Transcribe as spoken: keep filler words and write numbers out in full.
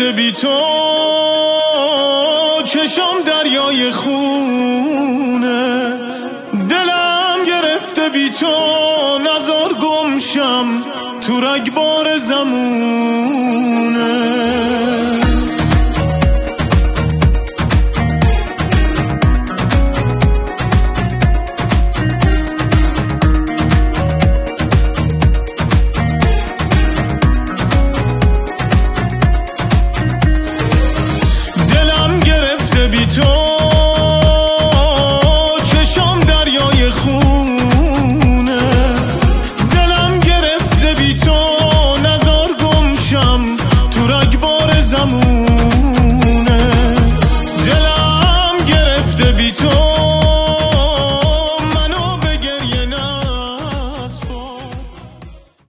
گرفته بی تو، چشام دریای خونه، دلم گرفته بی تو، نزار گمشم تو رگبار زمونه.